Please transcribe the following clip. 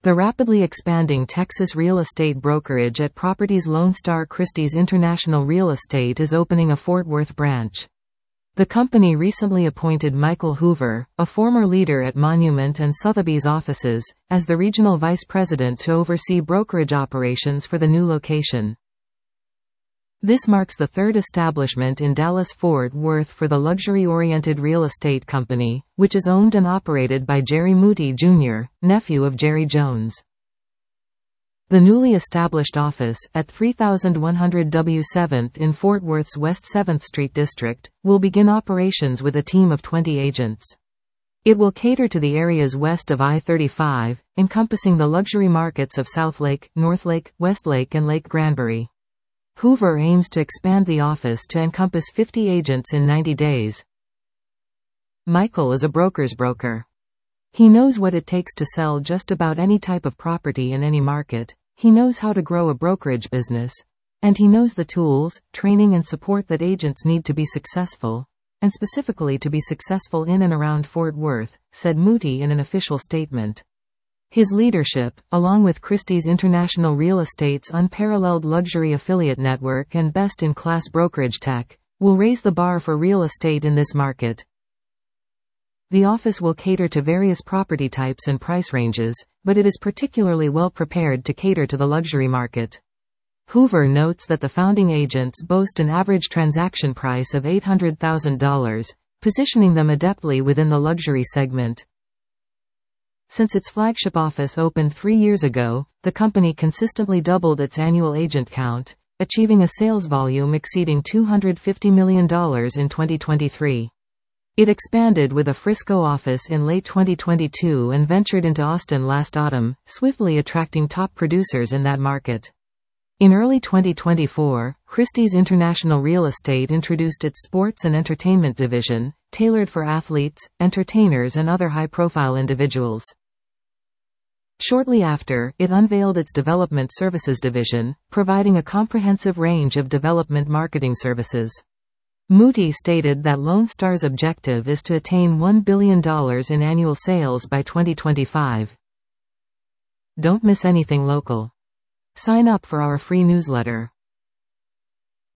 The rapidly expanding Texas real estate brokerage at Properties Lone Star Christie's International Real Estate is opening a Fort Worth branch. The company recently appointed Michael Hoover, a former leader at Monument and Sotheby's offices, as the regional vice president to oversee brokerage operations for the new location. This marks the third establishment in Dallas-Fort Worth for the luxury-oriented real estate company, which is owned and operated by Jerry Moody Jr., nephew of Jerry Jones. The newly established office, at 3100 W 7th in Fort Worth's West 7th Street district, will begin operations with a team of 20 agents. It will cater to the areas west of I-35, encompassing the luxury markets of South Lake, North Lake, West Lake and Lake Granbury. Hoover aims to expand the office to encompass 50 agents in 90 days. Michael is a broker's broker. He knows what it takes to sell just about any type of property in any market. He knows how to grow a brokerage business. And he knows the tools, training and support that agents need to be successful, and specifically to be successful in and around Fort Worth, said Moody in an official statement. His leadership, along with Christie's International Real Estate's unparalleled luxury affiliate network and best-in-class brokerage tech, will raise the bar for real estate in this market. The office will cater to various property types and price ranges, but it is particularly well prepared to cater to the luxury market. Hoover notes that the founding agents boast an average transaction price of $800,000, positioning them adeptly within the luxury segment. Since its flagship office opened 3 years ago, the company consistently doubled its annual agent count, achieving a sales volume exceeding $250 million in 2023. It expanded with a Frisco office in late 2022 and ventured into Austin last autumn, swiftly attracting top producers in that market. In early 2024, Christie's International Real Estate introduced its sports and entertainment division, tailored for athletes, entertainers and other high-profile individuals. Shortly after, it unveiled its development services division, providing a comprehensive range of development marketing services. Moody stated that Lone Star's objective is to attain $1 billion in annual sales by 2025. Don't miss anything local. Sign up for our free newsletter.